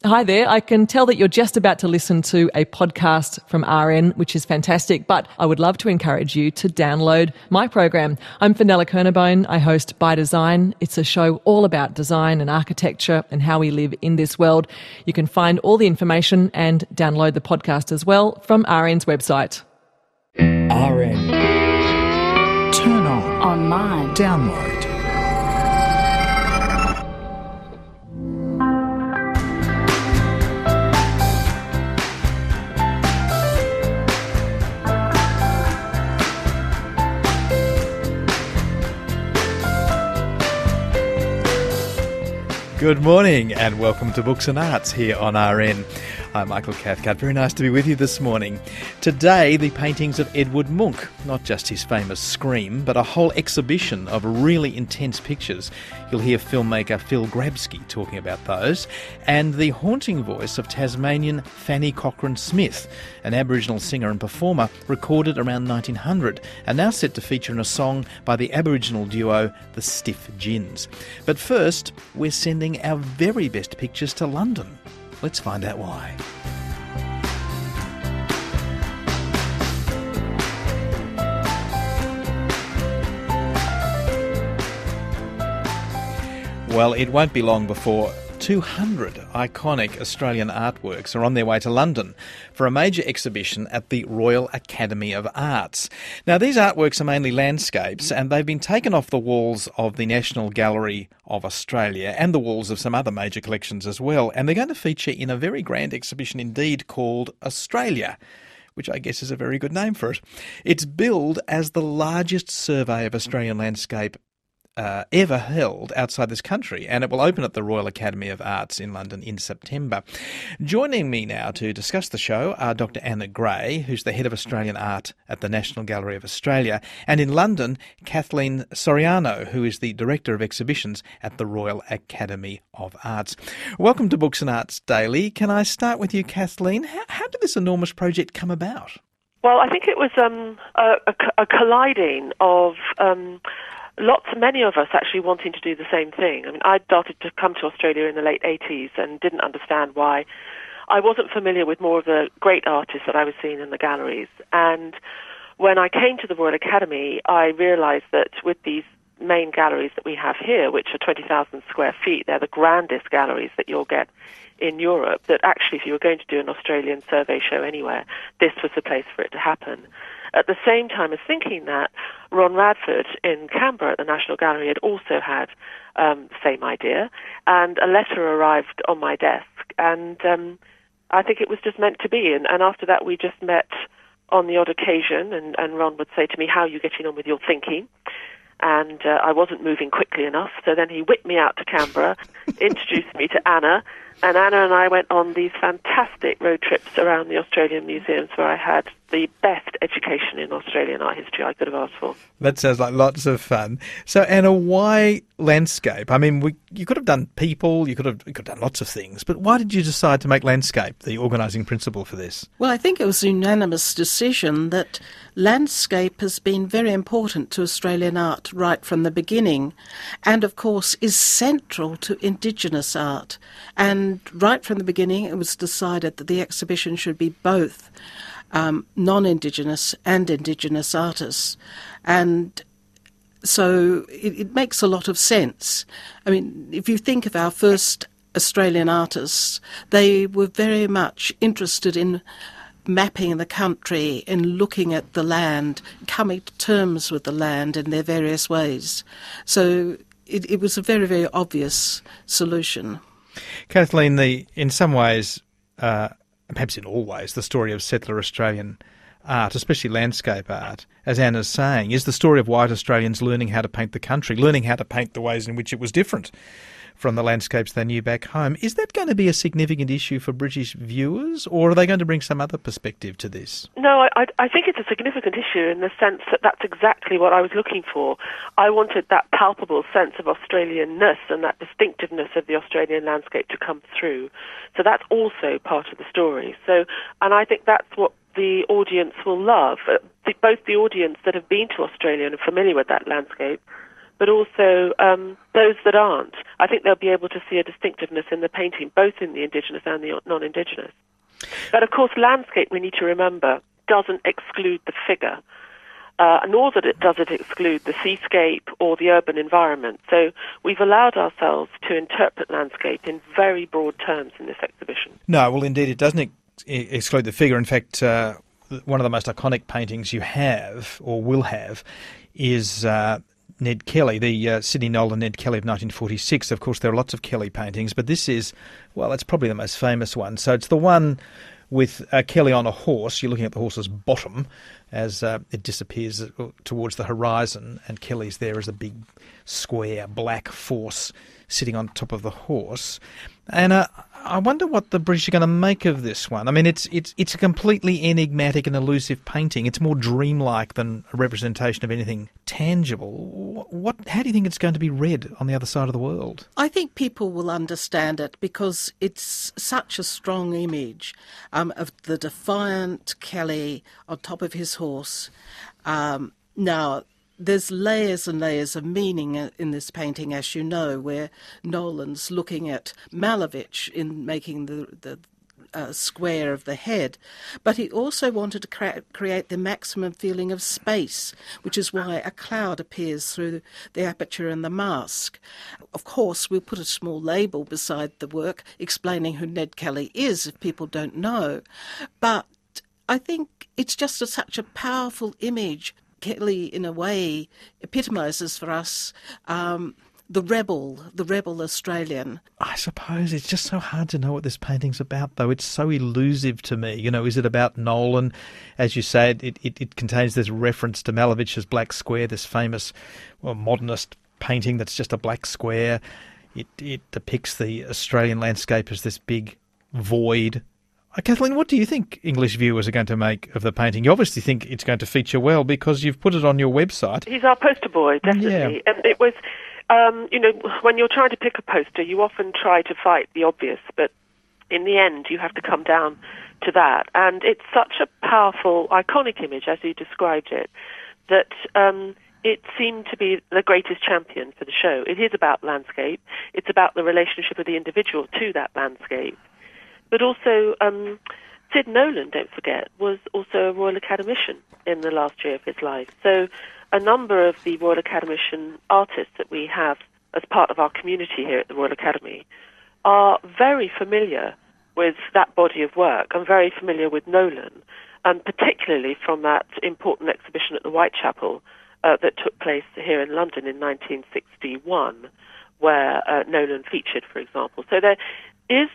Hi there. I can tell that you're just about to listen to a podcast from RN, which is fantastic, but I would love to encourage you to download my program. I'm Fenella Kernebone. I host By Design. It's a show all about design and architecture and how we live in this world. You can find all the information and download the podcast as well from RN's website. RN. Turn on. Online. Download. Good morning and welcome to Books and Arts here on RN. I'm Michael Cathcart. Very nice to be with you this morning. Today, the paintings of Edward Munch, not just his famous Scream, but a whole exhibition of really intense pictures. You'll hear filmmaker Phil Grabsky talking about those, and the haunting voice of Tasmanian Fanny Cochrane-Smith, an Aboriginal singer and performer recorded around 1900 and now set to feature in a song by the Aboriginal duo the Stiff Gins. But first, we're sending our very best pictures to London. Let's find out why. Well, it won't be long before 200 iconic Australian artworks are on their way to London for a major exhibition at the Royal Academy of Arts. Now, these artworks are mainly landscapes, and they've been taken off the walls of the National Gallery of Australia and the walls of some other major collections as well, and they're going to feature in a very grand exhibition indeed called Australia, which I guess is a very good name for it. It's billed as the largest survey of Australian landscape ever held outside this country, and it will open at the Royal Academy of Arts in London in September. Joining me now to discuss the show are Dr. Anna Gray, who's the Head of Australian Art at the National Gallery of Australia, and in London, Kathleen Soriano, who is the Director of Exhibitions at the Royal Academy of Arts. Welcome to Books and Arts Daily. Can I start with you, Kathleen? How did this enormous project come about? Well, I think it was a colliding of many of us actually wanting to do the same thing. I mean, I started to come to Australia in the late 80s and didn't understand why. I wasn't familiar with more of the great artists that I was seeing in the galleries. And when I came to the Royal Academy, I realized that with these main galleries that we have here, which are 20,000 square feet, they're the grandest galleries that you'll get in Europe, that actually if you were going to do an Australian survey show anywhere, this was the place for it to happen. At the same time as thinking that, Ron Radford in Canberra at the National Gallery had also had the same idea, and a letter arrived on my desk, and I think it was just meant to be. And after that, we just met on the odd occasion, and Ron would say to me, "How are you getting on with your thinking?" And I wasn't moving quickly enough, so then he whipped me out to Canberra, introduced me to Anna, and Anna and I went on these fantastic road trips around the Australian museums where I had the best education in Australian art history I could have asked for. That sounds like lots of fun. So, Anna, why landscape? I mean, you could have done people, you could have done lots of things, but why did you decide to make landscape the organising principle for this? Well, I think it was a unanimous decision that landscape has been very important to Australian art right from the beginning, and of course is central to Indigenous art. And right from the beginning it was decided that the exhibition should be both non-Indigenous and Indigenous artists. And so it makes a lot of sense. I mean, if you think of our first Australian artists, they were very much interested in mapping the country, in looking at the land, coming to terms with the land in their various ways. So it was a very, very obvious solution. Kathleen, in some ways, perhaps in all ways, the story of settler Australian art, especially landscape art, as Anna's saying, is the story of white Australians learning how to paint the country, learning how to paint the ways in which it was different from the landscapes they knew back home. Is that going to be a significant issue for British viewers, or are they going to bring some other perspective to this? No, I think it's a significant issue in the sense that that's exactly what I was looking for. I wanted that palpable sense of Australianness and that distinctiveness of the Australian landscape to come through. So that's also part of the story. And I think that's what the audience will love, both the audience that have been to Australia and are familiar with that landscape, but also those that aren't. I think they'll be able to see a distinctiveness in the painting, both in the indigenous and the non-indigenous. But of course, landscape, we need to remember, doesn't exclude the figure, nor does it exclude the seascape or the urban environment. So we've allowed ourselves to interpret landscape in very broad terms in this exhibition. No, well, indeed, it doesn't exclude the figure. In fact, one of the most iconic paintings you have, or will have, is Ned Kelly, the Sidney Nolan Ned Kelly of 1946. Of course, there are lots of Kelly paintings, but this is, well, it's probably the most famous one. So it's the one with Kelly on a horse. You're looking at the horse's bottom as it disappears towards the horizon, and Kelly's there as a big, square, black force sitting on top of the horse. And I wonder what the British are going to make of this one. I mean, it's a completely enigmatic and elusive painting. It's more dreamlike than a representation of anything tangible. How do you think it's going to be read on the other side of the world? I think people will understand it because it's such a strong image of the defiant Kelly on top of his horse. Now, there's layers and layers of meaning in this painting, as you know, where Nolan's looking at Malevich in making the square of the head. But he also wanted to create the maximum feeling of space, which is why a cloud appears through the aperture in the mask. Of course, we'll put a small label beside the work explaining who Ned Kelly is if people don't know. But I think it's just such a powerful image. Kelly, in a way, epitomises for us the rebel Australian. I suppose it's just so hard to know what this painting's about, though. It's so elusive to me. You know, is it about Nolan? As you said, it contains this reference to Malevich's Black Square, this famous modernist painting that's just a black square. It depicts the Australian landscape as this big void. Kathleen, what do you think English viewers are going to make of the painting? You obviously think it's going to feature well because you've put it on your website. He's our poster boy, definitely. Yeah. And it was, when you're trying to pick a poster, you often try to fight the obvious, but in the end you have to come down to that. And it's such a powerful, iconic image, as you described it, that it seemed to be the greatest champion for the show. It is about landscape. It's about the relationship of the individual to that landscape. But also, Sid Nolan, don't forget, was also a Royal Academician in the last year of his life. So a number of the Royal Academician artists that we have as part of our community here at the Royal Academy are very familiar with that body of work and very familiar with Nolan, and particularly from that important exhibition at the Whitechapel that took place here in London in 1961, where Nolan featured, for example. So there is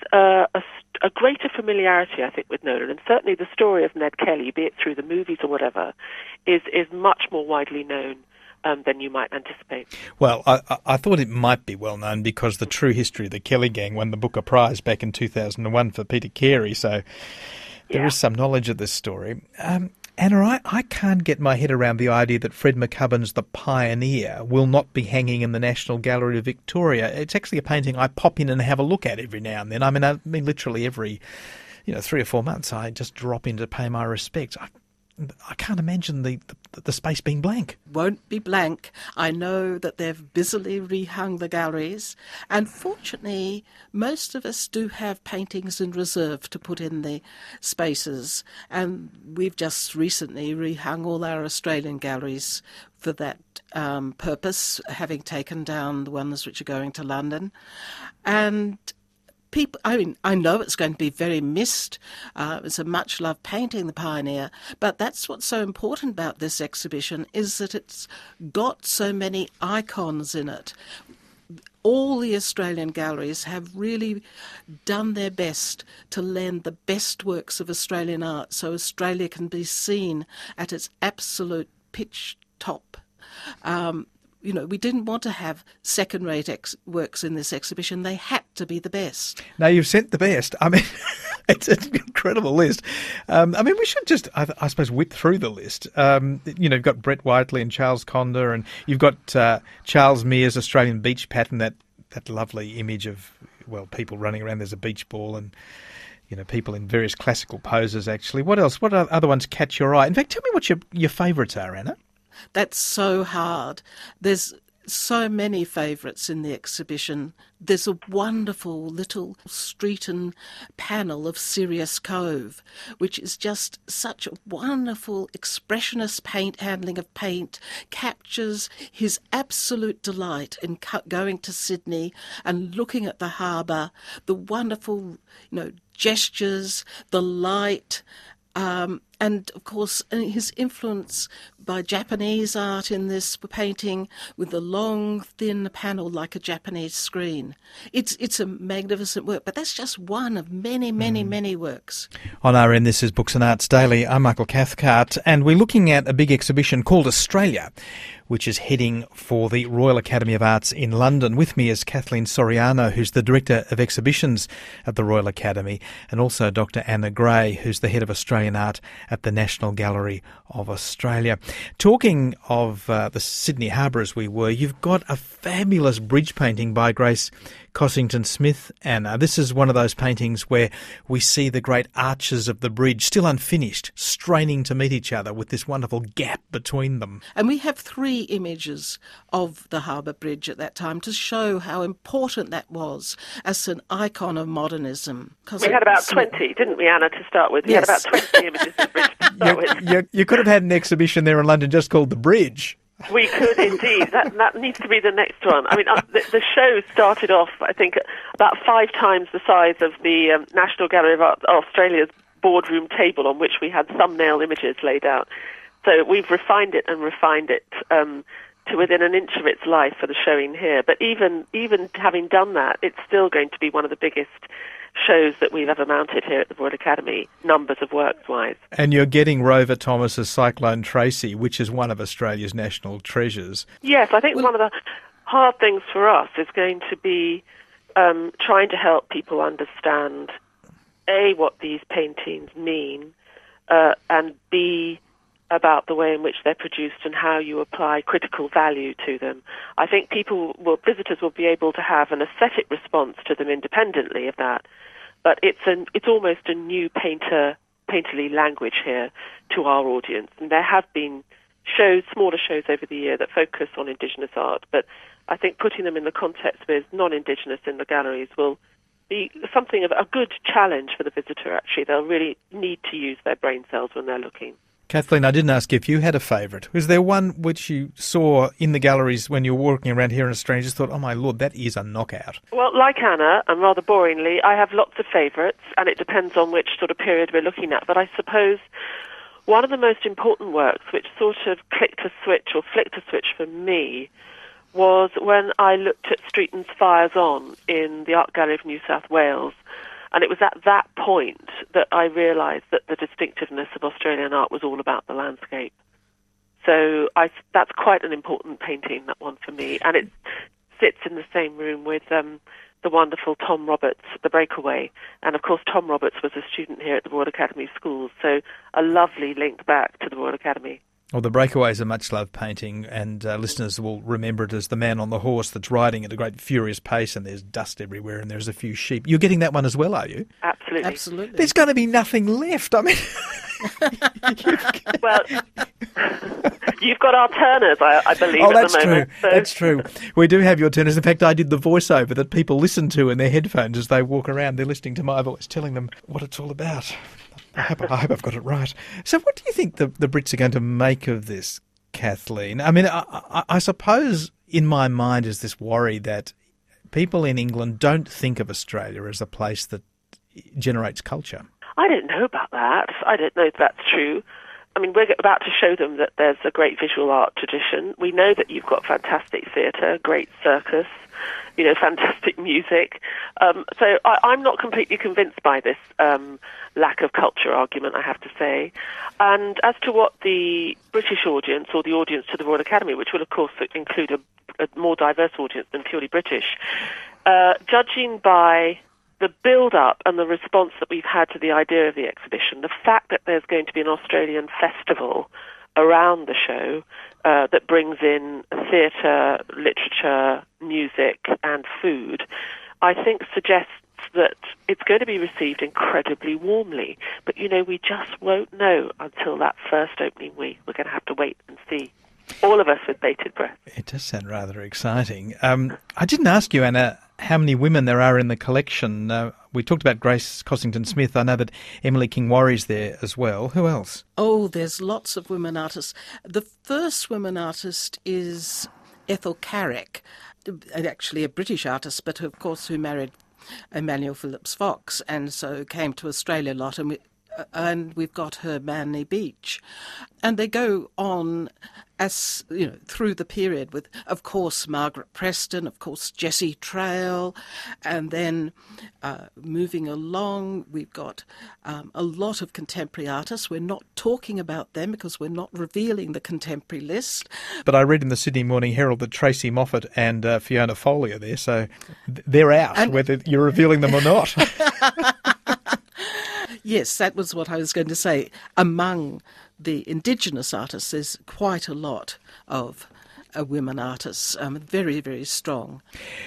a greater familiarity, I think, with Nolan, and certainly the story of Ned Kelly, be it through the movies or whatever, is much more widely known than you might anticipate. Well, I thought it might be well known because the true history of the Kelly Gang won the Booker Prize back in 2001 for Peter Carey, so there is some knowledge of this story. Anna, I can't get my head around the idea that Fred McCubbin's The Pioneer will not be hanging in the National Gallery of Victoria. It's actually a painting I pop in and have a look at every now and then. I mean literally every 3 or 4 months I just drop in to pay my respects. I can't imagine the space being blank. Won't be blank. I know that they've busily rehung the galleries, and fortunately most of us do have paintings in reserve to put in the spaces, and we've just recently rehung all our Australian galleries for that purpose, having taken down the ones which are going to London. And I know it's going to be very missed. It's a much-loved painting, The Pioneer, but that's what's so important about this exhibition, is that it's got so many icons in it. All the Australian galleries have really done their best to lend the best works of Australian art so Australia can be seen at its absolute pitch top. We didn't want to have second-rate works in this exhibition. They had to be the best. Now, you've sent the best. I mean, it's an incredible list. We should just, I suppose, whip through the list. You've got Brett Whiteley and Charles Conder, and you've got Charles Mears' Australian beach pattern, that lovely image of, people running around. There's a beach ball and, people in various classical poses, actually. What else? What other ones catch your eye? In fact, tell me what your favourites are, Anna. That's so hard. There's so many favourites in the exhibition. There's a wonderful little Streeton panel of Sirius Cove, which is just such a wonderful expressionist handling of paint, captures his absolute delight in going to Sydney and looking at the harbour, the wonderful, gestures, the light, and of course his influence by Japanese art in this painting with the long thin panel like a Japanese screen. It's a magnificent work, but that's just one of many, many, many works. On RN, this is Books and Arts Daily. I'm Michael Cathcart, and we're looking at a big exhibition called Australia, which is heading for the Royal Academy of Arts in London. With me is Kathleen Soriano, who's the Director of Exhibitions at the Royal Academy, and also Dr. Anna Gray, who's the Head of Australian Art at the National Gallery of Australia. Talking of the Sydney Harbour as we were, you've got a fabulous bridge painting by Grace Cossington-Smith, Anna. This is one of those paintings where we see the great arches of the bridge, still unfinished, straining to meet each other with this wonderful gap between them. And we have 3 images of the Harbour Bridge at that time to show how important that was as an icon of modernism. We had about 20, didn't we, Anna, to start with? We had about 20 images of the bridge to start with. You could have had an exhibition there in London just called The Bridge. We could indeed. That needs to be the next one. I mean, the show started off, I think, about 5 times the size of the National Gallery of Australia's boardroom table on which we had thumbnail images laid out. So we've refined it to within an inch of its life for the showing here. But even having done that, it's still going to be one of the biggest shows that we've ever mounted here at the Royal Academy, numbers of works-wise. And you're getting Rover Thomas's Cyclone Tracy, which is one of Australia's national treasures. Yes, I think one of the hard things for us is going to be trying to help people understand, A, what these paintings mean, and B, about the way in which they're produced and how you apply critical value to them. I think visitors will be able to have an aesthetic response to them independently of that, but it's almost a new painterly language here to our audience. And there have been smaller shows over the year that focus on Indigenous art, but I think putting them in the context with non-Indigenous in the galleries will be something of a good challenge for the visitor, actually. They'll really need to use their brain cells when they're looking. Kathleen, I didn't ask if you had a favourite. Was there one which you saw in the galleries when you were walking around here in Australia and just thought, oh my Lord, that is a knockout? Well, like Anna, and rather boringly, I have lots of favourites, and it depends on which sort of period we're looking at. But I suppose one of the most important works which sort of flicked a switch for me was when I looked at Streeton's Fires On in the Art Gallery of New South Wales. And it was at that point that I realised that the distinctiveness of Australian art was all about the landscape. So that's quite an important painting, that one for me. And it sits in the same room with the wonderful Tom Roberts, The Breakaway. And of course, Tom Roberts was a student here at the Royal Academy Schools. So a lovely link back to the Royal Academy. Well, The Breakaway is a much-loved painting, and listeners will remember it as the man on the horse that's riding at a great furious pace, and there's dust everywhere, and there's a few sheep. You're getting that one as well, are you? Absolutely. Absolutely. There's going to be nothing left. I mean... Well, you've got our Turners, I believe, that's at the moment. True. So. That's true. We do have your Turners. In fact, I did the voiceover that people listen to in their headphones as they walk around. They're listening to my voice, telling them what it's all about. I hope I've got it right. So what do you think the Brits are going to make of this, Kathleen? I mean, I suppose in my mind is this worry that people in England don't think of Australia as a place that generates culture. I don't know about that. I don't know if that's true. I mean, we're about to show them that there's a great visual art tradition. We know that you've got fantastic theatre, great circus, fantastic music. So I'm not completely convinced by this lack of culture argument, I have to say. And as to what the British audience, or the audience to the Royal Academy, which will of course include a more diverse audience than purely British, judging by the build-up and the response that we've had to the idea of the exhibition, the fact that there's going to be an Australian festival around the show that brings in theatre, literature, music and food, I think suggests that it's going to be received incredibly warmly. But, we just won't know until that first opening week. We're going to have to wait and see. all of us with bated breath. It does sound rather exciting. I didn't ask you, Anna, how many women there are in the collection. We talked about Grace Cossington-Smith. I know that Emily King-Warry's there as well. Who else? Oh, there's lots of women artists. The first woman artist is Ethel Carrick, actually a British artist, but of course who married Emmanuel Phillips Fox and so came to Australia a lot, and we've got her Manly Beach. And they go on as through the period with, of course, Margaret Preston, of course, Jessie Trail, and then moving along, we've got a lot of contemporary artists. We're not talking about them because we're not revealing the contemporary list. But I read in the Sydney Morning Herald that Tracy Moffat and Fiona Foley are there, so they're out, whether you're revealing them or not. Yes, that was what I was going to say. Among the Indigenous artists, there's quite a lot of women artists, very, very strong.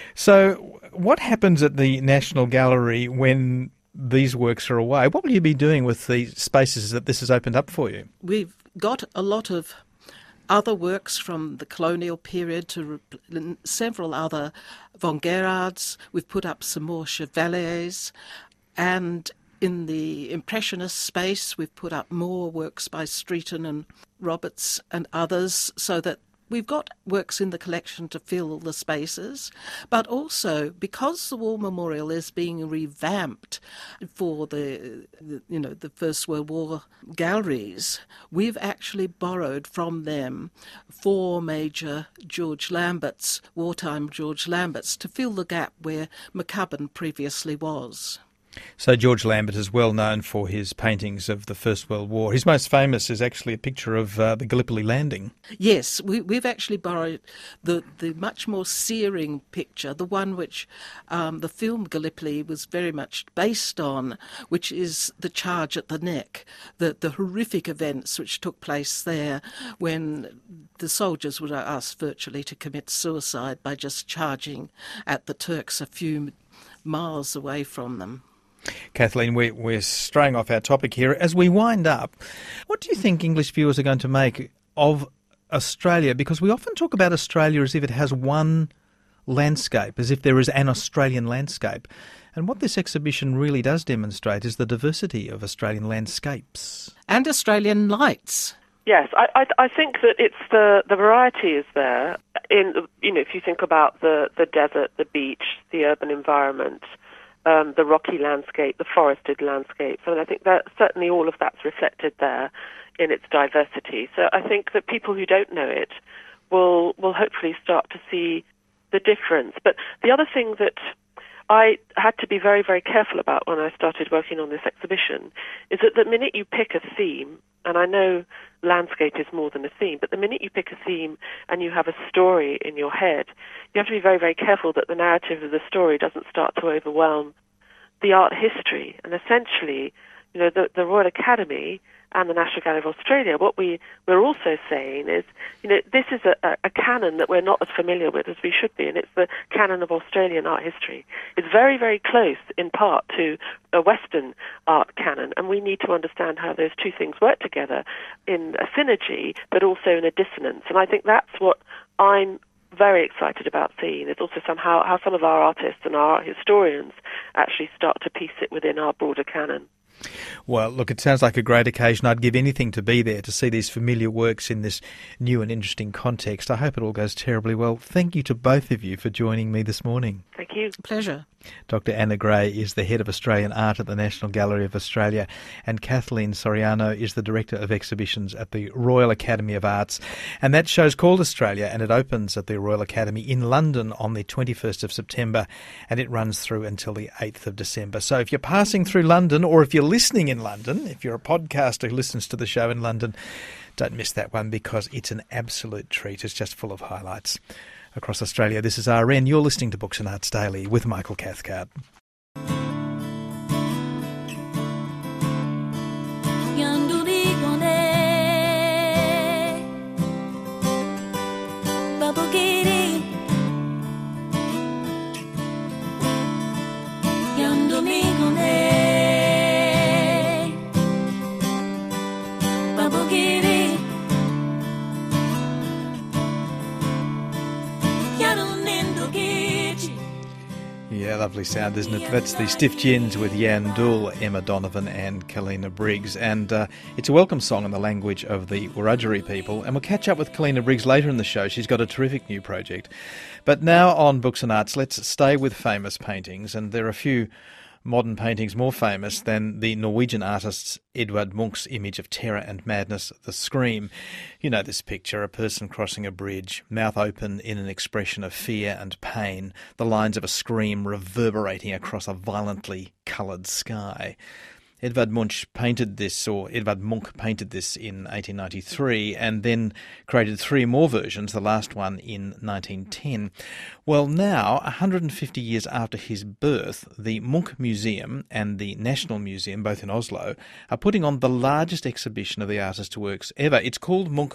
So what happens at the National Gallery when these works are away? What will you be doing with the spaces that this has opened up for you? We've got a lot of other works from the colonial period to several other avant-gardes. We've put up some more Chevaliers, and in the Impressionist space, we've put up more works by Streeton and Roberts and others, so that we've got works in the collection to fill the spaces. But also, because the War Memorial is being revamped for the First World War galleries, we've actually borrowed from them 4 major George Lamberts, wartime George Lamberts, to fill the gap where McCubbin previously was. So George Lambert is well known for his paintings of the First World War. His most famous is actually a picture of the Gallipoli landing. Yes, we've actually borrowed the much more searing picture, the one which the film Gallipoli was very much based on, which is the charge at the neck, the horrific events which took place there when the soldiers were asked virtually to commit suicide by just charging at the Turks a few miles away from them. Kathleen, we're straying off our topic here. As we wind up, what do you think English viewers are going to make of Australia? Because we often talk about Australia as if it has one landscape, as if there is an Australian landscape. And what this exhibition really does demonstrate is the diversity of Australian landscapes. And Australian lights. Yes, I think that it's the variety is there. If you think about the desert, the beach, the urban environment, the rocky landscape, the forested landscapes. I think that certainly all of that's reflected there in its diversity. So I think that people who don't know it will hopefully start to see the difference. But the other thing that I had to be very, very careful about when I started working on this exhibition is that the minute you pick a theme, and I know landscape is more than a theme, but the minute you pick a theme and you have a story in your head, you have to be very, very careful that the narrative of the story doesn't start to overwhelm the art history. And essentially, the Royal Academy and the National Gallery of Australia, what we're also saying is, this is a canon that we're not as familiar with as we should be, and it's the canon of Australian art history. It's very, very close, in part, to a Western art canon, and we need to understand how those two things work together in a synergy, but also in a dissonance. And I think that's what I'm very excited about seeing, is also somehow how some of our artists and our art historians actually start to piece it within our broader canon. Well, look, it sounds like a great occasion. I'd give anything to be there, to see these familiar works in this new and interesting context. I hope it all goes terribly well. Thank you to both of you for joining me this morning. Thank you. Pleasure. Dr. Anna Gray is the Head of Australian Art at the National Gallery of Australia, and Kathleen Soriano is the Director of Exhibitions at the Royal Academy of Arts. And that show's called Australia, and it opens at the Royal Academy in London on the 21st of September, and it runs through until the 8th of December. So if you're passing through London, or if you're listening in London, if you're a podcaster who listens to the show in London, don't miss that one, because it's an absolute treat. It's just full of highlights. Across Australia, this is RN. You're listening to Books and Arts Daily with Michael Cathcart. lovely sound, isn't it? That's the Stiff Gins with Jan Dool, Emma Donovan and Kalina Briggs. And it's a welcome song in the language of the Wiradjuri people. And we'll catch up with Kalina Briggs later in the show. She's got a terrific new project. But now on Books and Arts, let's stay with famous paintings. And there are a few modern paintings more famous than the Norwegian artist Edvard Munch's image of terror and madness, The Scream. You know this picture, a person crossing a bridge, mouth open in an expression of fear and pain, the lines of a scream reverberating across a violently coloured sky. Edvard Munch painted this in 1893 and then created three more versions, the last one in 1910. Well, now, 150 years after his birth, the Munch Museum and the National Museum, both in Oslo, are putting on the largest exhibition of the artist's works ever. It's called Munch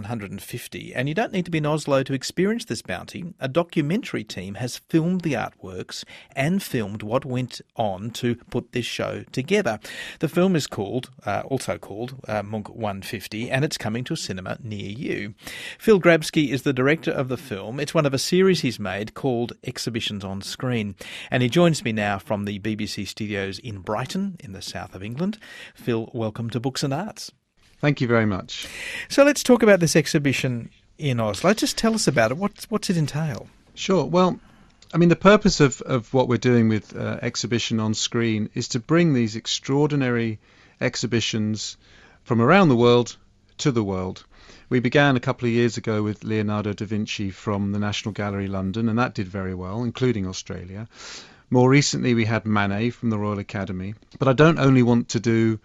150, and you don't need to be in Oslo to experience this bounty. A documentary team has filmed the artworks and filmed what went on to put this show together. The film is also called Munch 150, and it's coming to a cinema near you. Phil Grabsky is the director of the film. It's one of a series he's made called Exhibitions on Screen, and he joins me now from the BBC studios in Brighton, in the south of England. Phil, welcome to Books and Arts. Thank you very much. So let's talk about this exhibition in Oslo. Just tell us about it. What's it entail? Sure. Well, I mean, the purpose of what we're doing with Exhibition on Screen is to bring these extraordinary exhibitions from around the world to the world. We began a couple of years ago with Leonardo da Vinci from the National Gallery, London, and that did very well, including Australia. More recently, we had Manet from the Royal Academy. But I don't only want to do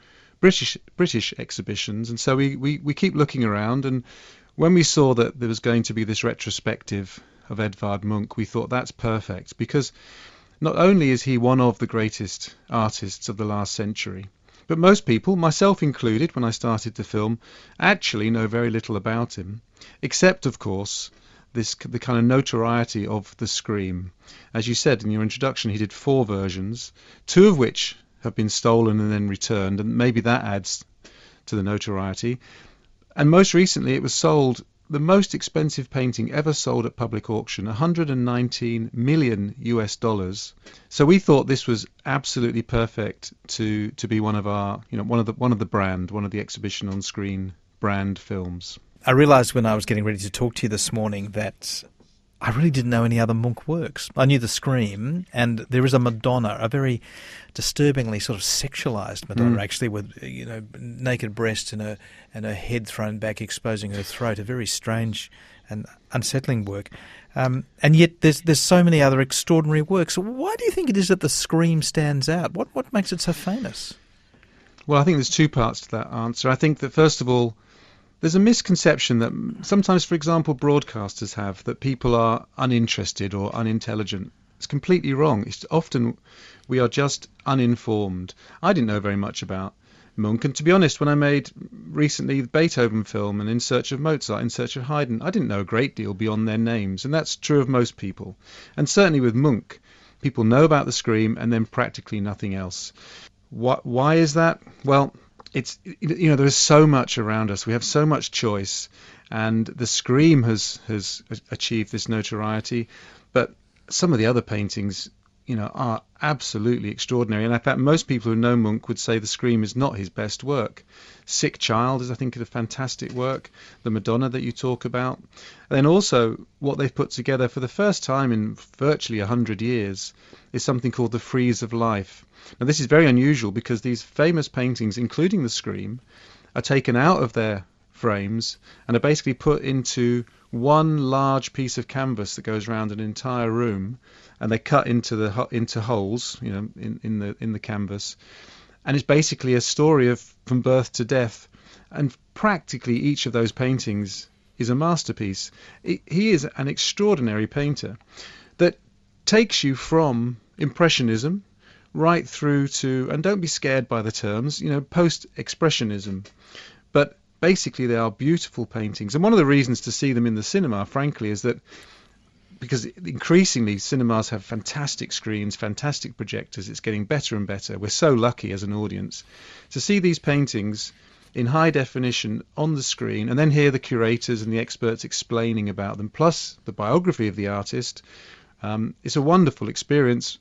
British exhibitions, and so we keep looking around, and when we saw that there was going to be this retrospective of Edvard Munch, we thought that's perfect, because not only is he one of the greatest artists of the last century, but most people, myself included when I started the film, actually know very little about him, except of course the kind of notoriety of The Scream. As you said in your introduction, he did 4 versions, 2 of which have been stolen and then returned, and maybe that adds to the notoriety. And most recently it was sold, the most expensive painting ever sold at public auction, $119 million US. So we thought this was absolutely perfect to be one of our, one of the Exhibition on Screen brand films. I realised when I was getting ready to talk to you this morning that I really didn't know any other Munch works. I knew The Scream, and there is a Madonna, a very disturbingly sort of sexualised Madonna, actually, with naked breasts and her head thrown back, exposing her throat. A very strange and unsettling work. And yet there's so many other extraordinary works. Why do you think it is that The Scream stands out? What makes it so famous? Well, I think there's 2 parts to that answer. I think that, first of all, there's a misconception that sometimes, for example, broadcasters have, that people are uninterested or unintelligent. It's completely wrong. It's often we are just uninformed. I didn't know very much about Munch, and to be honest, when I made recently the Beethoven film and In Search of Mozart, In Search of Haydn, I didn't know a great deal beyond their names, and that's true of most people. And certainly with Munch, people know about The Scream and then practically nothing else. Why is that? Well, it's, there is so much around us. We have so much choice, and The Scream has achieved this notoriety, but some of the other paintings, are absolutely extraordinary. And in fact, most people who know Munch would say The Scream is not his best work. Sick Child is, I think, a fantastic work. The Madonna that you talk about. And then also what they've put together for the first time in virtually 100 years is something called The Frieze of Life. Now, this is very unusual because these famous paintings, including The Scream, are taken out of their frames and are basically put into one large piece of canvas that goes around an entire room, and they cut into holes, in the canvas, and it's basically a story of from birth to death, and practically each of those paintings is a masterpiece. He is an extraordinary painter that takes you from Impressionism right through to, and don't be scared by the terms, post-expressionism. But basically they are beautiful paintings. And one of the reasons to see them in the cinema, frankly, is that because increasingly cinemas have fantastic screens, fantastic projectors, it's getting better and better. We're so lucky as an audience to see these paintings in high definition on the screen and then hear the curators and the experts explaining about them, plus the biography of the artist. It's a wonderful experience.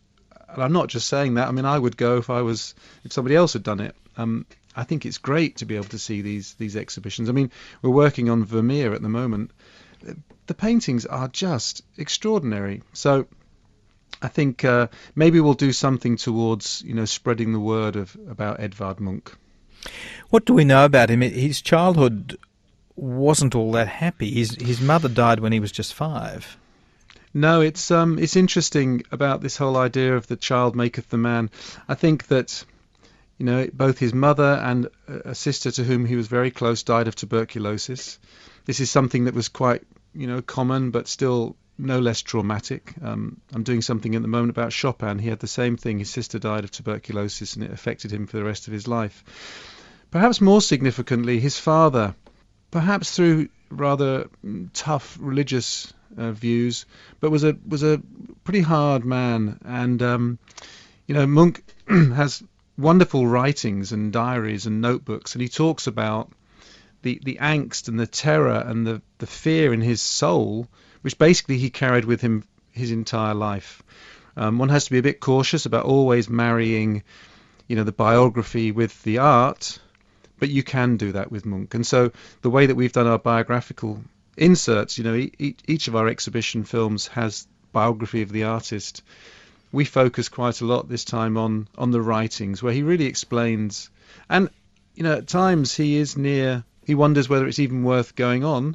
and I'm not just saying that. I mean, I would go if somebody else had done it. I think it's great to be able to see these exhibitions. I mean, we're working on Vermeer at the moment. The paintings are just extraordinary. So I think maybe we'll do something towards, spreading the word about Edvard Munch. What do we know about him? His childhood wasn't all that happy. His mother died when he was just 5. No, it's interesting about this whole idea of the child maketh the man. I think that, both his mother and a sister to whom he was very close died of tuberculosis. This is something that was quite, common, but still no less traumatic. I'm doing something at the moment about Chopin. He had the same thing. His sister died of tuberculosis, and it affected him for the rest of his life. Perhaps more significantly, his father, perhaps through rather tough religious views, but was a pretty hard man. And Munch has wonderful writings and diaries and notebooks, and he talks about the angst and the terror and the fear in his soul, which basically he carried with him his entire life. One has to be a bit cautious about always marrying, the biography with the art, but you can do that with Munch. And so the way that we've done our biographical inserts, each of our exhibition films has biography of the artist. We focus quite a lot this time on the writings, where he really explains. And, at times he wonders whether it's even worth going on.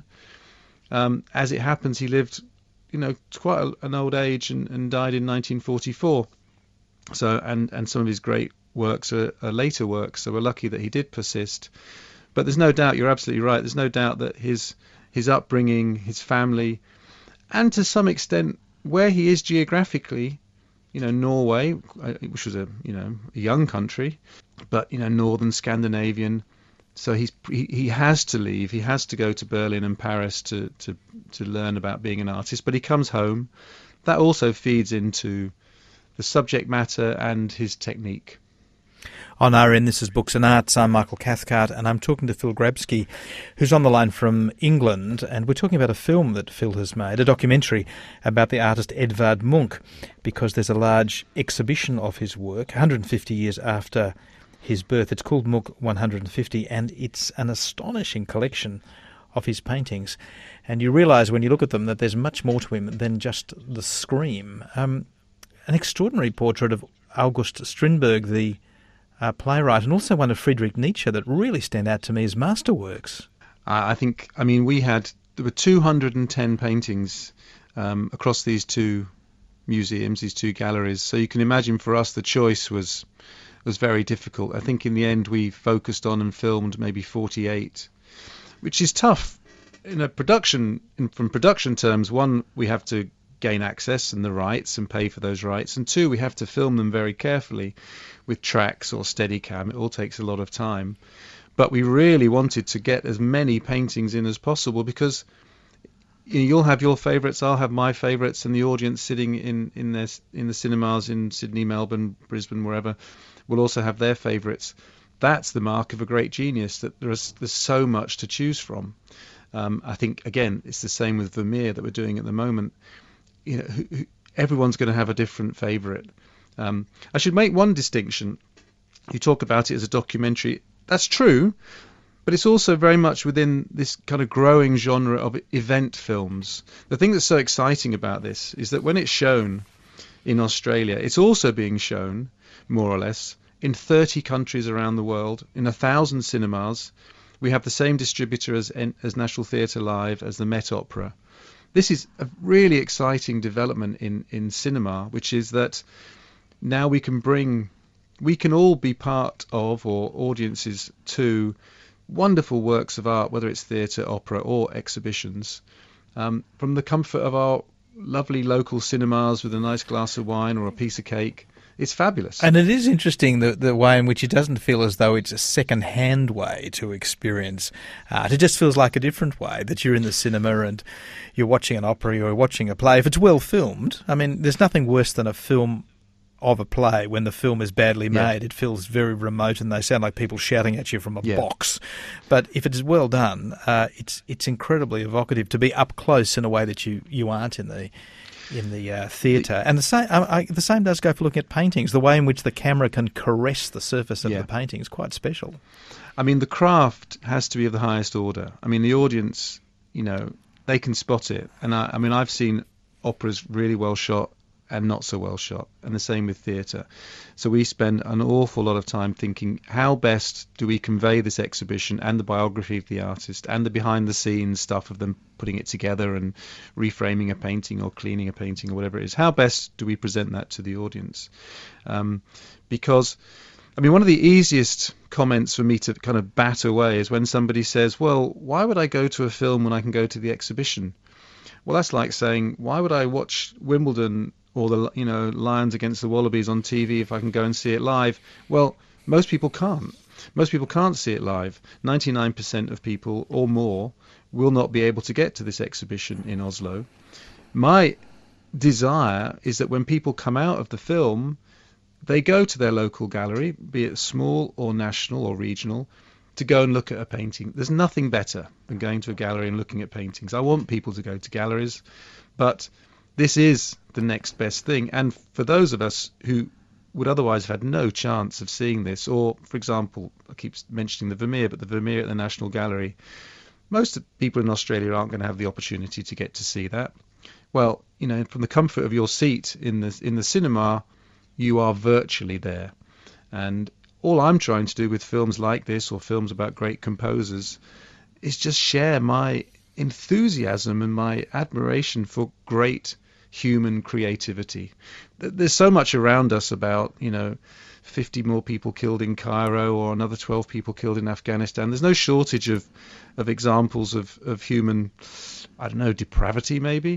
As it happens, he lived, to quite an old age and died in 1944. So, and some of his great works are later works, so we're lucky that he did persist. But there's no doubt, you're absolutely right, there's no doubt that his upbringing, his family, and to some extent where he is geographically, Norway, which was a young country, but northern Scandinavian. So he has to leave. He has to go to Berlin and Paris to learn about being an artist. But he comes home. That also feeds into the subject matter and his technique. On RN, this is Books and Arts. I'm Michael Cathcart, and I'm talking to Phil Grabsky, who's on the line from England, and we're talking about a film that Phil has made, a documentary about the artist Edvard Munch, because there's a large exhibition of his work, 150 years after his birth. It's called Munch 150, and it's an astonishing collection of his paintings. And you realise when you look at them that there's much more to him than just the scream. An extraordinary portrait of August Strindberg, the playwright, and also one of Friedrich Nietzsche that really stand out to me as masterworks. There were 210 paintings across these two museums, these two galleries. So you can imagine for us the choice was very difficult. I think in the end we focused on and filmed maybe 48, which is tough from production terms. One, we have to gain access and the rights and pay for those rights, and two, we have to film them very carefully with tracks or Steadicam. It all takes a lot of time, but we really wanted to get as many paintings in as possible, because you'll have your favourites, I'll have my favourites, and the audience sitting in the cinemas in Sydney, Melbourne, Brisbane, wherever, will also have their favourites. That's the mark of a great genius, that there's so much to choose from. I think, again, it's the same with Vermeer that we're doing at the moment. Everyone's going to have a different favourite. I should make one distinction. You talk about it as a documentary. That's true, but it's also very much within this kind of growing genre of event films. The thing that's so exciting about this is that when it's shown in Australia, it's also being shown, more or less, in 30 countries around the world, in 1,000 cinemas. We have the same distributor as National Theatre Live, as the Met Opera. This is a really exciting development in cinema, which is that now we can all be part of, or audiences to, wonderful works of art, whether it's theatre, opera or exhibitions, from the comfort of our lovely local cinemas with a nice glass of wine or a piece of cake. It's fabulous. And it is interesting the way in which it doesn't feel as though it's a second-hand way to experience art. It just feels like a different way, that you're in the cinema and you're watching an opera or you're watching a play. If it's well filmed, I mean, there's nothing worse than a film of a play when the film is badly made. Yeah. It feels very remote and they sound like people shouting at you from a box. But if it is well done, it's incredibly evocative to be up close in a way that you aren't in the in the theatre. And the same does go for looking at paintings. The way in which the camera can caress the surface of the painting is quite special. I mean, the craft has to be of the highest order. I mean, the audience, they can spot it. And I mean, I've seen operas really well shot and not so well shot, and the same with theatre. So we spend an awful lot of time thinking, how best do we convey this exhibition and the biography of the artist and the behind-the-scenes stuff of them putting it together and reframing a painting or cleaning a painting or whatever it is. How best do we present that to the audience? Because, I mean, one of the easiest comments for me to kind of bat away is when somebody says, well, why would I go to a film when I can go to the exhibition? Well, that's like saying, why would I watch Wimbledon or the Lions against the Wallabies on TV if I can go and see it live? Well, most people can't. Most people can't see it live. 99% of people or more will not be able to get to this exhibition in Oslo. My desire is that when people come out of the film, they go to their local gallery, be it small or national or regional, to go and look at a painting. There's nothing better than going to a gallery and looking at paintings. I want people to go to galleries, but this is the next best thing. And for those of us who would otherwise have had no chance of seeing this, or, for example, I keep mentioning the Vermeer, but the Vermeer at the National Gallery, most people in Australia aren't going to have the opportunity to get to see that. Well, from the comfort of your seat in the cinema, you are virtually there. And all I'm trying to do with films like this or films about great composers is just share my enthusiasm and my admiration for great human creativity. There's so much around us about, 50 more people killed in Cairo or another 12 people killed in Afghanistan. There's no shortage of examples of human, depravity maybe.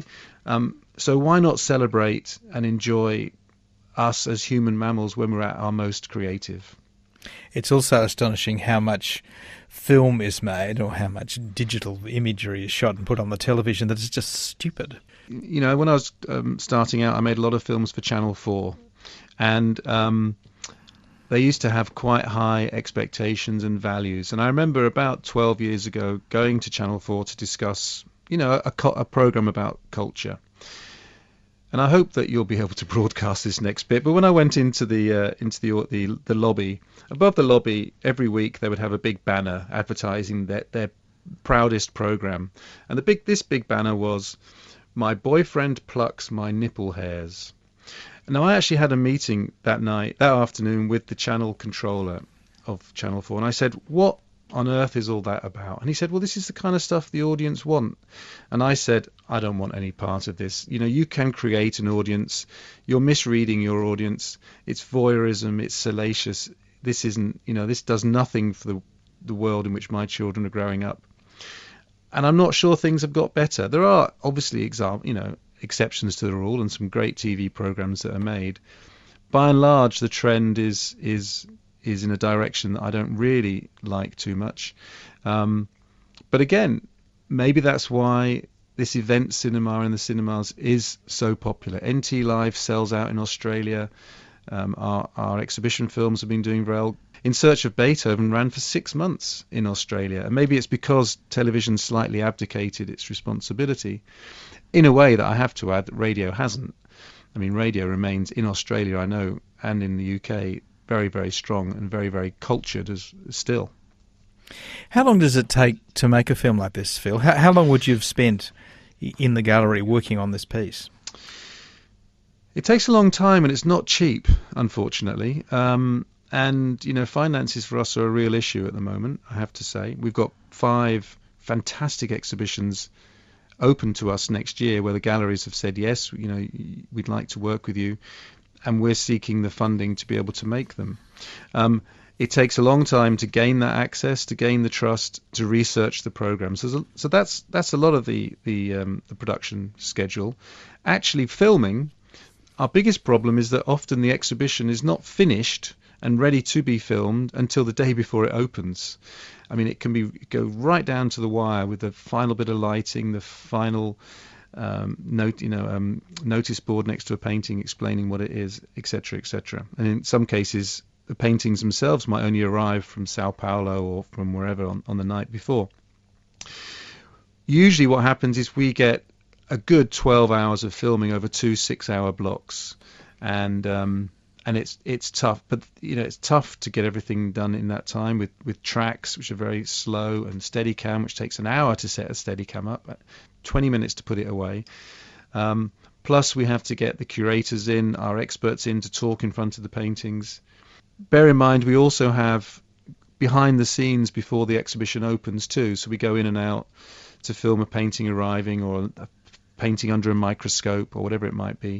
So why not celebrate and enjoy us as human mammals when we're at our most creative? It's also astonishing how much film is made or how much digital imagery is shot and put on the television that is just stupid. When I was starting out, I made a lot of films for Channel 4, and they used to have quite high expectations and values. And I remember about 12 years ago going to Channel 4 to discuss, a program about culture. And I hope that you'll be able to broadcast this next bit. But when I went into the lobby, above the lobby, every week they would have a big banner advertising their proudest program. And this big banner was, "My boyfriend plucks my nipple hairs." Now, I actually had a meeting that afternoon with the channel controller of Channel 4, and I said, "What on earth is all that about?" And he said, "Well, this is the kind of stuff the audience want." And I said, "I don't want any part of this. You can create an audience. You're misreading your audience. It's voyeurism. It's salacious. This isn't, this does nothing for the world in which my children are growing up." And I'm not sure things have got better. There are obviously exceptions to the rule and some great TV programs that are made. By and large, the trend is in a direction that I don't really like too much. But again, maybe that's why this event cinema in the cinemas is so popular. NT Live sells out in Australia. Our exhibition films have been doing well. In Search of Beethoven ran for 6 months in Australia. And maybe it's because television slightly abdicated its responsibility in a way that I have to add that radio hasn't. I mean, radio remains in Australia, I know, and in the UK, very, very strong and very, very cultured as still. How long does it take to make a film like this, Phil? How long would you have spent in the gallery working on this piece? It takes a long time, and it's not cheap, unfortunately. And, finances for us are a real issue at the moment, I have to say. We've got 5 fantastic exhibitions open to us next year where the galleries have said, yes, we'd like to work with you. And we're seeking the funding to be able to make them. It takes a long time to gain that access, to gain the trust, to research the program. So that's a lot of the production schedule. Actually filming, our biggest problem is that often the exhibition is not finished and ready to be filmed until the day before it opens. I mean, it can go right down to the wire with the final bit of lighting, the final notice board next to a painting explaining what it is, etc., etc. And in some cases, the paintings themselves might only arrive from Sao Paulo or from wherever on the night before. Usually what happens is we get a good 12 hours of filming over 2 6-hour blocks, and it's tough, but it's tough to get everything done in that time with tracks which are very slow, and Steadicam, which takes an hour to set a Steadicam up, 20 minutes to put it away. Plus we have to get the curators in, our experts in, to talk in front of the paintings. Bear in mind we also have behind the scenes before the exhibition opens too, so we go in and out to film a painting arriving or a painting under a microscope or whatever it might be.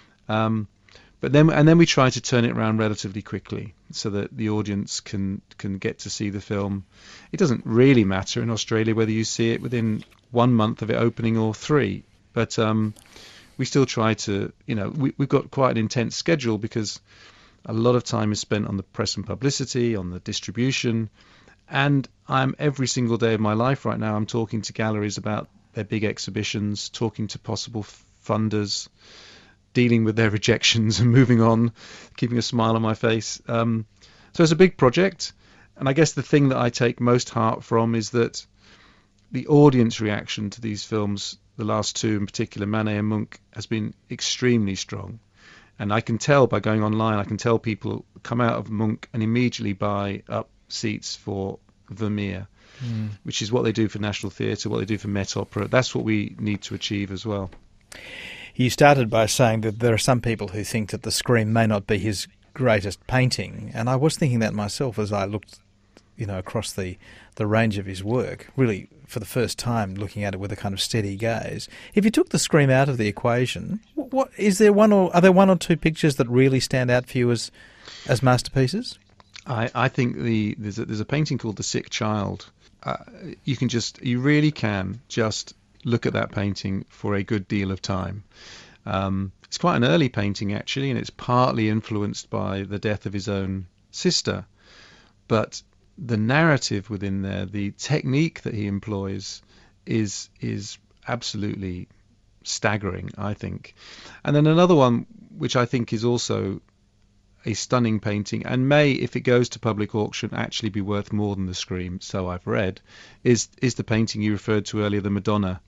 But then we try to turn it around relatively quickly so that the audience can get to see the film. It doesn't really matter in Australia whether you see it within 1 month of it opening or 3, but we still try to, we've got quite an intense schedule because a lot of time is spent on the press and publicity, on the distribution, and every single day of my life right now, I'm talking to galleries about their big exhibitions, talking to possible funders, dealing with their rejections and moving on, keeping a smile on my face. So it's a big project, and I guess the thing that I take most heart from is that the audience reaction to these films, the last 2 in particular, Manet and Munch, has been extremely strong. And I can tell by going online, I can tell people come out of Munch and immediately buy up seats for Vermeer, which is what they do for National Theatre, what they do for Met Opera. That's what we need to achieve as well. You started by saying that there are some people who think that The Scream may not be his greatest painting, and I was thinking that myself as I looked, across the range of his work, really for the first time looking at it with a kind of steady gaze. If you took The Scream out of the equation, are there 1 or 2 pictures that really stand out for you as masterpieces? I think there's a painting called The Sick Child. You really can just look at that painting for a good deal of time. It's quite an early painting actually, and it's partly influenced by the death of his own sister. But the narrative within there, the technique that he employs is absolutely staggering, I think. And then another one which I think is also a stunning painting, and may, if it goes to public auction, actually be worth more than The Scream, so I've read, is the painting you referred to earlier, the Madonna.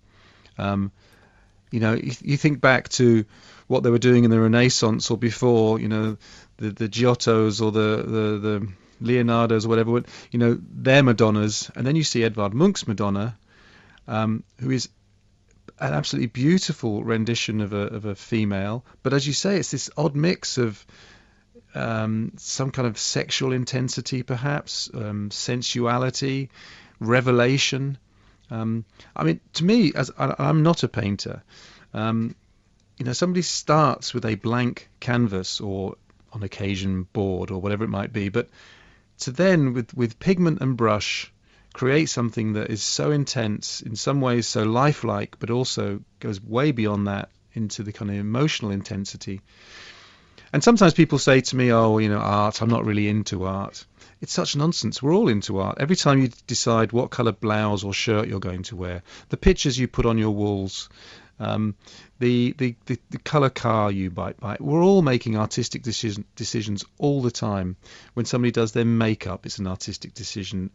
You think back to what they were doing in the Renaissance or before, the Giottos or the Leonardos or whatever, their Madonnas, and then you see Edvard Munch's Madonna, who is an absolutely beautiful rendition of a female, but as you say, it's this odd mix of some kind of sexual intensity, perhaps, sensuality, revelation. To me, as I'm not a painter, somebody starts with a blank canvas or on occasion board or whatever it might be, but to then with pigment and brush create something that is so intense, in some ways so lifelike, but also goes way beyond that into the kind of emotional intensity. And sometimes people say to me, art, I'm not really into art. It's such nonsense. We're all into art. Every time you decide what colour blouse or shirt you're going to wear, the pictures you put on your walls, the colour car you buy, we're all making artistic decisions all the time. When somebody does their makeup, it's an artistic decision.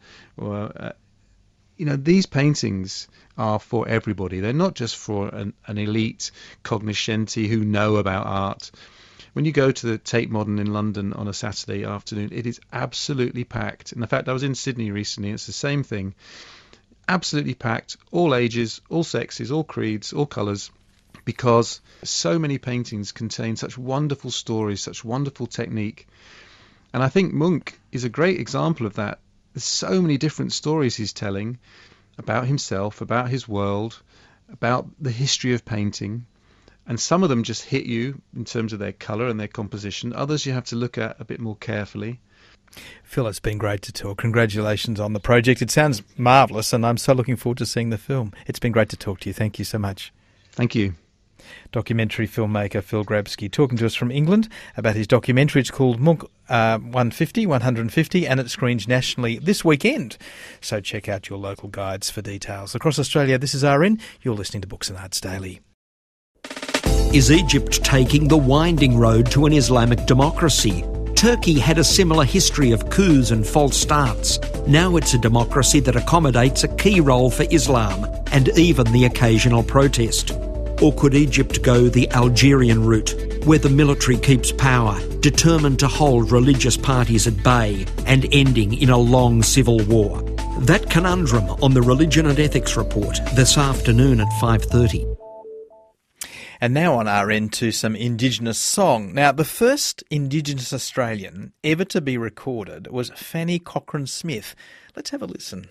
These paintings are for everybody. They're not just for an elite cognoscenti who know about art. When you go to the Tate Modern in London on a Saturday afternoon, it is absolutely packed. And in fact, I was in Sydney recently, it's the same thing. Absolutely packed, all ages, all sexes, all creeds, all colours, because so many paintings contain such wonderful stories, such wonderful technique. And I think Munch is a great example of that. There's so many different stories he's telling about himself, about his world, about the history of painting. And some of them just hit you in terms of their colour and their composition. Others you have to look at a bit more carefully. Phil, it's been great to talk. Congratulations on the project. It sounds marvellous, and I'm so looking forward to seeing the film. It's been great to talk to you. Thank you so much. Thank you. Documentary filmmaker Phil Grabsky talking to us from England about his documentary. It's called Munch 150, and it screens nationally this weekend. So check out your local guides for details. Across Australia, this is RN. You're listening to Books and Arts Daily. Is Egypt taking the winding road to an Islamic democracy? Turkey had a similar history of coups and false starts. Now it's a democracy that accommodates a key role for Islam and even the occasional protest. Or could Egypt go the Algerian route, where the military keeps power, determined to hold religious parties at bay and ending in a long civil war? That conundrum on the Religion and Ethics Report this afternoon at 5:30. And now on our end to some Indigenous song. Now, the first Indigenous Australian ever to be recorded was Fanny Cochrane-Smith. Let's have a listen.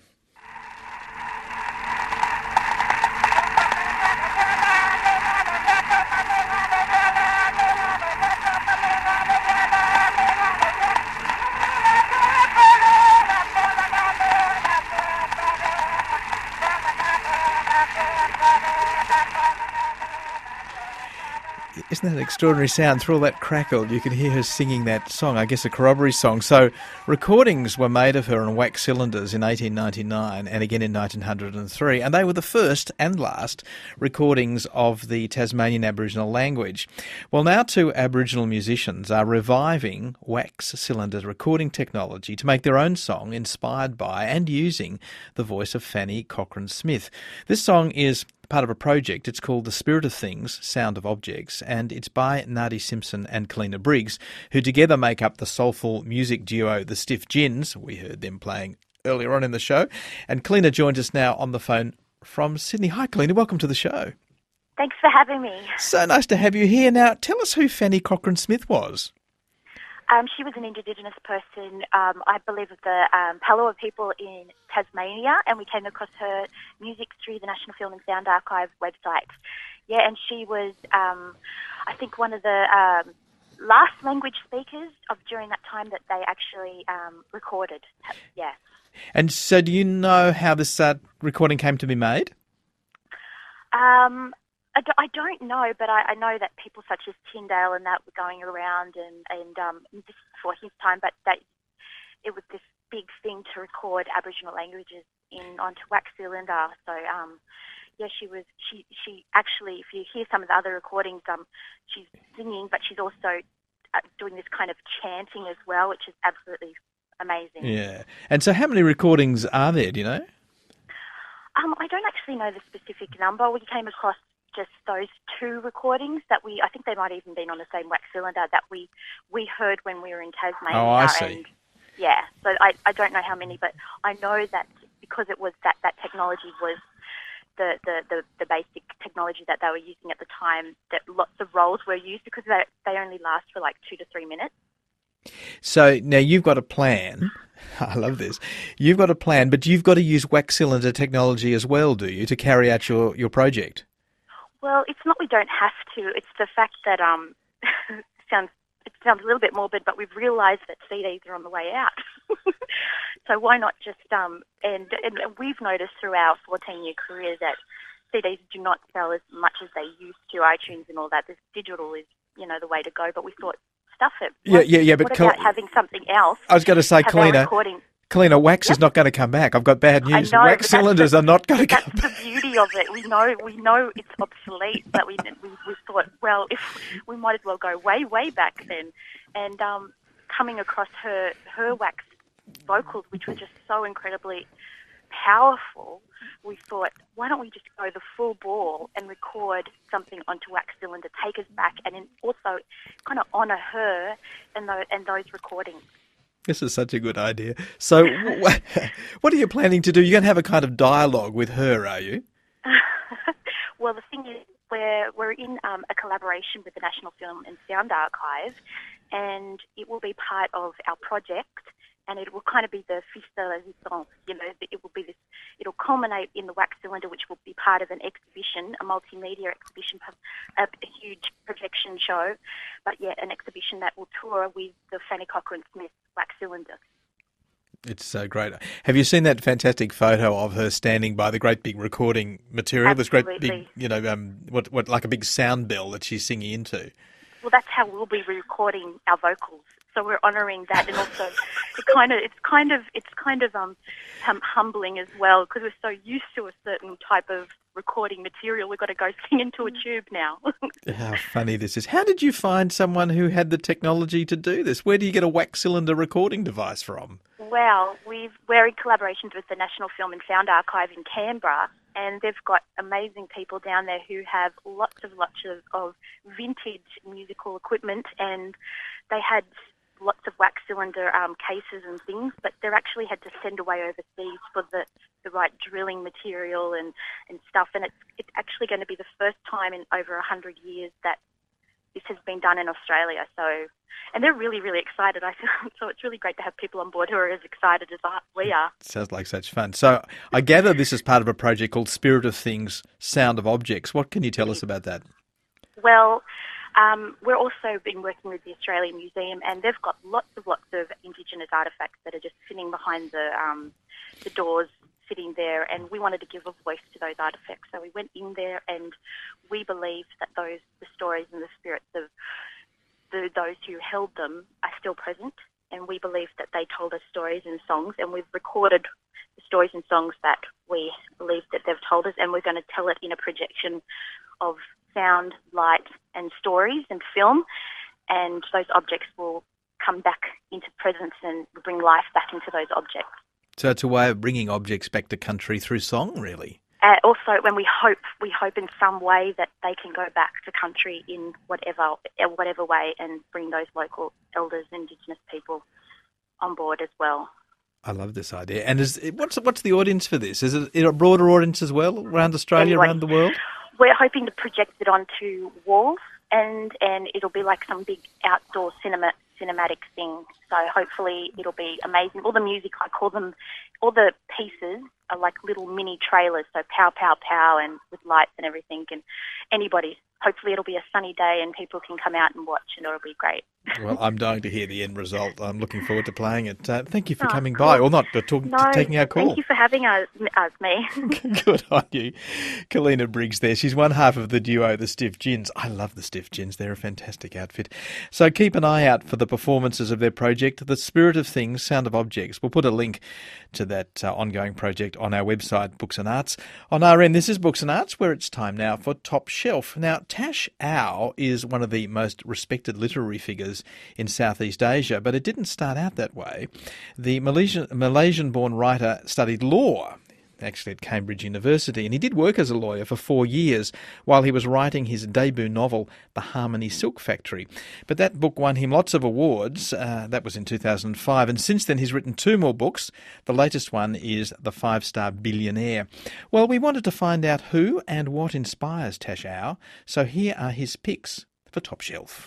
Isn't that an extraordinary sound? Through all that crackle, you can hear her singing that song, I guess a corroboree song. So recordings were made of her on wax cylinders in 1899 and again in 1903, and they were the first and last recordings of the Tasmanian Aboriginal language. Well, now two Aboriginal musicians are reviving wax cylinder recording technology to make their own song inspired by and using the voice of Fanny Cochrane-Smith. This song is part of a project. It's called The Spirit of Things, Sound of Objects, and it's by Nadi Simpson and Kalina Briggs, who together make up the soulful music duo The Stiff Gins. We heard them playing earlier on in the show. And Kalina joins us now on the phone from Sydney. Hi, Kalina. Welcome to the show. Thanks for having me. So nice to have you here. Now, tell us who Fanny Cochrane-Smith was. She was an Indigenous person, I believe, of the Palawa people in Tasmania, and we came across her music through the National Film and Sound Archive website. Yeah, and she was, I think, one of the last language speakers of during that time that they actually recorded. Yeah. And so do you know how this recording came to be made? I don't know, but I know that people such as Tyndale and that were going around, and this is before his time, but that it was this big thing to record Aboriginal languages onto wax cylinder. So yeah, she actually, if you hear some of the other recordings, she's singing, but she's also doing this kind of chanting as well, which is absolutely amazing. Yeah. And so how many recordings are there, do you know? I don't actually know the specific number. We came across just those two recordings that I think they might have even been on the same wax cylinder that we heard when we were in Tasmania. Oh, I see. And yeah, so I don't know how many, but I know that because it was that technology was the basic technology that they were using at the time, that lots of rolls were used because they only last for like 2 to 3 minutes. So now you've got a plan. I love this. You've got a plan, but you've got to use wax cylinder technology as well, do you, to carry out your project? Well, it's not we don't have to. It's the fact that it sounds a little bit morbid, but we've realised that CDs are on the way out. So why not just and we've noticed through our 14-year career that CDs do not sell as much as they used to. iTunes and all that. This digital is the way to go. But we thought stuff it. Yeah. But what about having something else? I was going to say, Kalina, wax is not going to come back. I've got bad news. I know, wax cylinders are not going to come back. That's the beauty of it. We know it's obsolete, but we thought, well, if we might as well go way back then. And coming across her wax vocals, which were just so incredibly powerful, we thought, why don't we just go the full ball and record something onto wax cylinder, take us back, and then also kind of honour her and those recordings. This is such a good idea. So what are you planning to do? You're going to have a kind of dialogue with her, are you? Well, the thing is, we're in a collaboration with the National Film and Sound Archive, and it will be part of our project, and it will kind of be the fils de résistance. It will be this. It'll culminate in the wax cylinder, which will be part of an exhibition, a multimedia exhibition, a huge projection show, but yet an exhibition that will tour with the Fanny Cochrane-Smith wax cylinder. It's so great. Have you seen that fantastic photo of her standing by the great big recording material? Absolutely. This great big, what like a big sound bell that she's singing into? Well, that's how we'll be recording our vocals. So we're honouring that, and also it's kind of humbling as well, because we're so used to a certain type of recording material. We've got to go sing into a tube now. How funny this is. How did you find someone who had the technology to do this? Where do you get a wax cylinder recording device from? Well, we're in collaborations with the National Film and Sound Archive in Canberra, and they've got amazing people down there who have lots of vintage musical equipment, and they had lots of wax cylinder cases and things, but they've actually had to send away overseas for the right drilling material and stuff, and it's actually going to be the first time in over 100 years that this has been done in Australia. So, and they're really, really excited. So it's really great to have people on board who are as excited as we are. Sounds like such fun. So I gather this is part of a project called Spirit of Things, Sound of Objects. What can you tell us about that? Well, we're also been working with the Australian Museum, and they've got lots of Indigenous artefacts that are just sitting behind the doors, sitting there, and we wanted to give a voice to those artefacts. So we went in there, and we believe that the stories and the spirits of those who held them are still present, and we believe that they told us stories and songs, and we've recorded the stories and songs that we believe that they've told us, and we're going to tell it in a projection of sound, light, and stories and film, and those objects will come back into presence and bring life back into those objects. So it's a way of bringing objects back to country through song, really? Also, when we hope in some way that they can go back to country in whatever way and bring those local elders, Indigenous people on board as well. I love this idea. And what's the audience for this? Is it a broader audience as well, around Australia, around the world? We're hoping to project it onto walls, and it'll be like some big outdoor cinematic thing. So hopefully it'll be amazing. All the music, I call them, all the pieces are like little mini trailers, so pow, pow, pow, and with lights and everything. And hopefully it'll be a sunny day and people can come out and watch, and it'll be great. Well, I'm dying to hear the end result. I'm looking forward to playing it. Thank you for coming by, or not, but taking our call. Thank you for having us, me. Good on you. Kalina Briggs there. She's one half of the duo, the Stiff Gins. I love the Stiff Gins. They're a fantastic outfit. So keep an eye out for the performances of their project, The Spirit of Things, Sound of Objects. We'll put a link to that ongoing project on our website, Books and Arts. On RN, this is Books and Arts, where it's time now for Top Shelf. Now, Tash Au is one of the most respected literary figures in Southeast Asia, but it didn't start out that way. The Malaysian-born writer studied law, actually at Cambridge University, and he did work as a lawyer for 4 years while he was writing his debut novel, The Harmony Silk Factory. But that book won him lots of awards. That was in 2005, and since then he's written 2 more books. The latest one is The 5-Star Billionaire. Well, we wanted to find out who and what inspires Tash Au, so here are his picks for Top Shelf.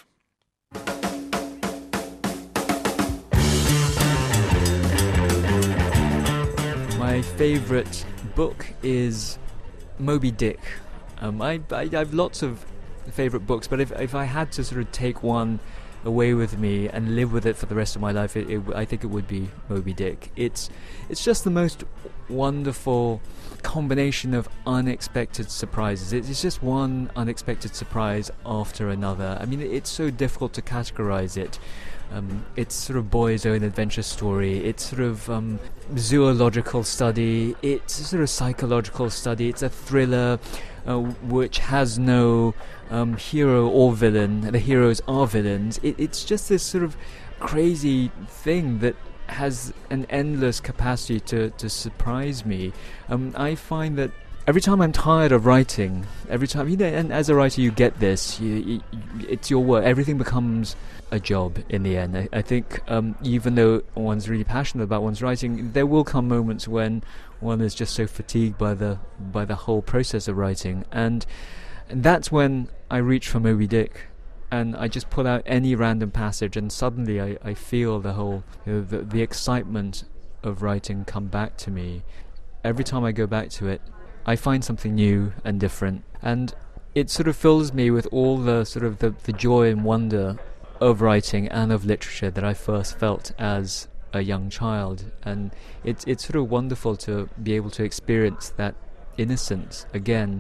My favourite book is Moby Dick. I have lots of favourite books, but if I had to sort of take one away with me and live with it for the rest of my life, I think it would be Moby Dick. It's just the most wonderful combination of unexpected surprises. It's just one unexpected surprise after another. I mean, it's so difficult to categorise it. It's sort of boy's own adventure story. It's sort of zoological study. It's sort of psychological study. It's a thriller which has no hero or villain. The heroes are villains. It's just this sort of crazy thing that has an endless capacity to surprise me. I find that every time I'm tired of writing, and as a writer you get this, it's your work. Everything becomes a job in the end. I think even though one's really passionate about one's writing, there will come moments when one is just so fatigued by the whole process of writing, and that's when I reach for Moby Dick, and I just pull out any random passage, and suddenly I feel the whole the excitement of writing come back to me. Every time I go back to it, I find something new and different, and it sort of fills me with all the sort of the joy and wonder of writing and of literature that I first felt as a young child. And it's sort of wonderful to be able to experience that innocence again.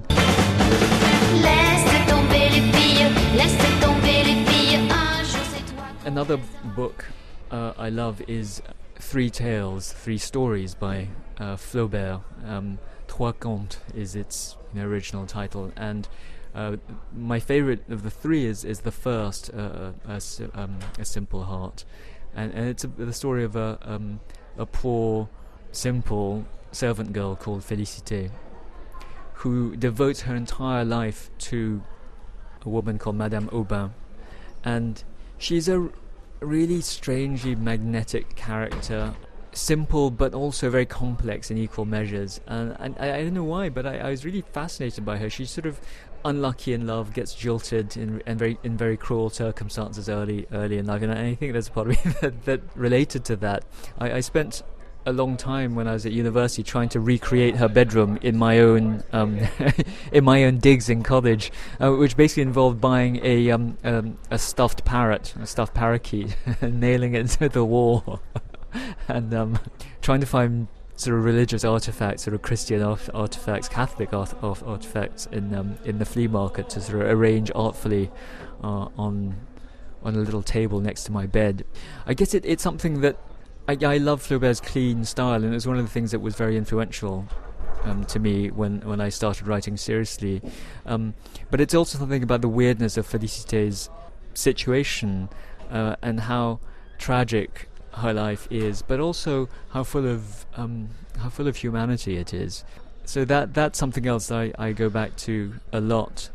Another book I love is Three Tales, Three Stories by Flaubert. Trois Contes is its original title, and my favourite of the three is the first, A Simple Heart, and it's the story of a poor, simple servant girl called Félicité, who devotes her entire life to a woman called Madame Aubin, and she's a really strangely magnetic character, simple but also very complex in equal measures, and I don't know why, but I was really fascinated by her. She's sort of unlucky in love, gets jilted in very cruel circumstances early in life, and I think there's a part of me that related to that. I spent a long time when I was at university trying to recreate her bedroom in my own in my own digs in college, which basically involved buying a stuffed parrot, a stuffed parakeet, and nailing it to the wall, and trying to find sort of religious artifacts, sort of Christian artifacts, Catholic artifacts in the flea market to sort of arrange artfully on a little table next to my bed. I guess it's something that I love Flaubert's clean style, and it was one of the things that was very influential to me when I started writing seriously. But it's also something about the weirdness of Félicité's situation and how tragic her life is, but also how full of humanity it is. So that's something else I go back to a lot.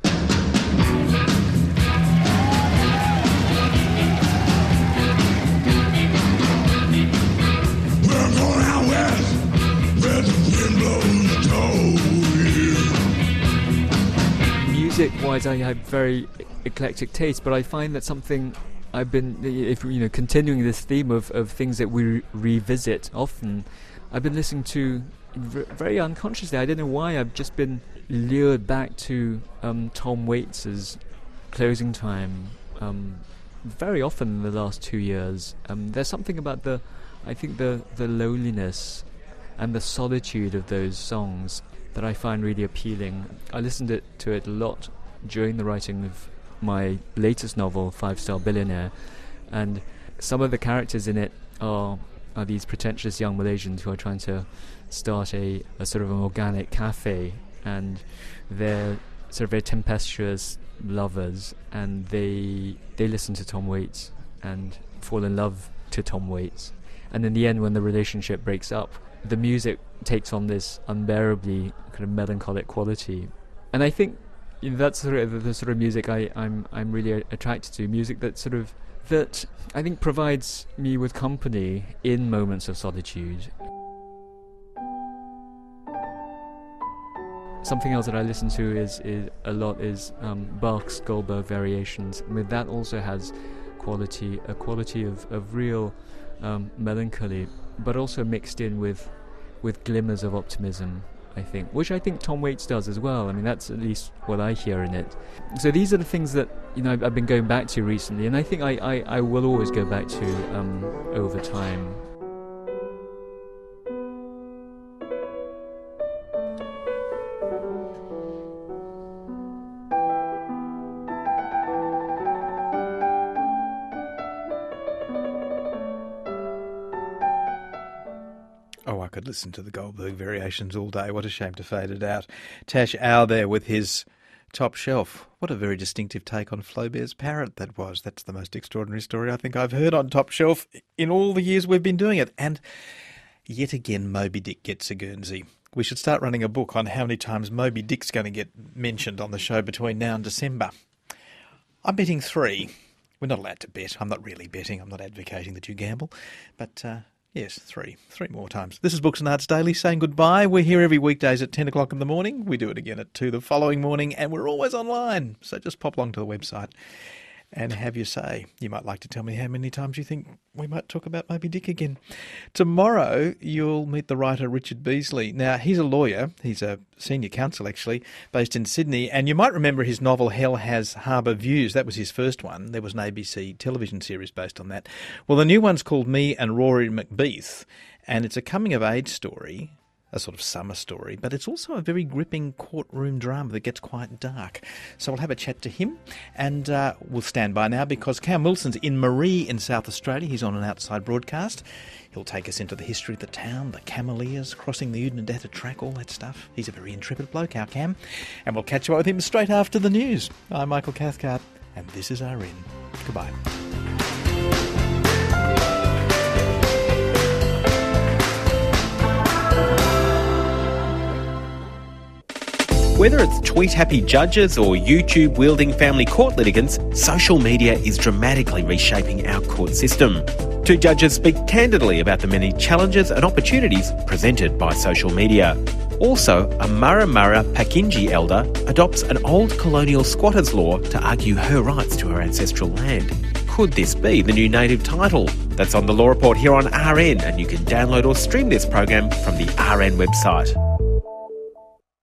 Music-wise, I have very eclectic taste, but I find that something I've been, continuing this theme of things that we revisit often, I've been listening to very unconsciously. I don't know why. I've just been lured back to Tom Waits's Closing Time very often in the last 2 years. There's something about the loneliness and the solitude of those songs that I find really appealing. I listened to it a lot during the writing of my latest novel, Five Star Billionaire, and some of the characters in it are these pretentious young Malaysians who are trying to start a sort of an organic cafe, and they're sort of very tempestuous lovers, and they listen to Tom Waits and fall in love to Tom Waits, and in the end, when the relationship breaks up, the music takes on this unbearably kind of melancholic quality. And I think that's sort of the sort of music I'm really attracted to. Music that I think provides me with company in moments of solitude. Something else that I listen to is Bach's Goldberg Variations. I mean, that also has a quality of real melancholy, but also mixed in with glimmers of optimism, I think, which I think Tom Waits does as well. I mean, that's at least what I hear in it. So these are the things that I've been going back to recently, and I think I will always go back to over time. I could listen to the Goldberg Variations all day. What a shame to fade it out. Tash Au there with his Top Shelf. What a very distinctive take on Flaubert's parrot that was. That's the most extraordinary story I think I've heard on Top Shelf in all the years we've been doing it. And yet again, Moby Dick gets a Guernsey. We should start running a book on how many times Moby Dick's going to get mentioned on the show between now and December. I'm betting 3. We're not allowed to bet. I'm not really betting. I'm not advocating that you gamble. But yes, 3 more times. This is Books and Arts Daily saying goodbye. We're here every weekdays at 10 o'clock in the morning. We do it again at 2 the following morning, and we're always online. So just pop along to the website and have your say. You might like to tell me how many times you think we might talk about Moby Dick again. Tomorrow, you'll meet the writer Richard Beasley. Now, he's a lawyer. He's a senior counsel, actually, based in Sydney. And you might remember his novel Hell Has Harbour Views. That was his first one. There was an ABC television series based on that. Well, the new one's called Me and Rory McBeath, and it's a coming-of-age story a sort of summer story, but it's also a very gripping courtroom drama that gets quite dark. So we'll have a chat to him, and we'll stand by now because Cam Wilson's in Marie in South Australia. He's on an outside broadcast. He'll take us into the history of the town, the Cameleers, crossing the Udinadatta track, all that stuff. He's a very intrepid bloke, our Cam. And we'll catch up with him straight after the news. I'm Michael Cathcart, and this is RN. Goodbye. Whether it's tweet-happy judges or YouTube-wielding family court litigants, social media is dramatically reshaping our court system. Two judges speak candidly about the many challenges and opportunities presented by social media. Also, a Murra Murra Pakinji elder adopts an old colonial squatters law to argue her rights to her ancestral land. Could this be the new native title? That's on The Law Report here on RN, and you can download or stream this program from the RN website.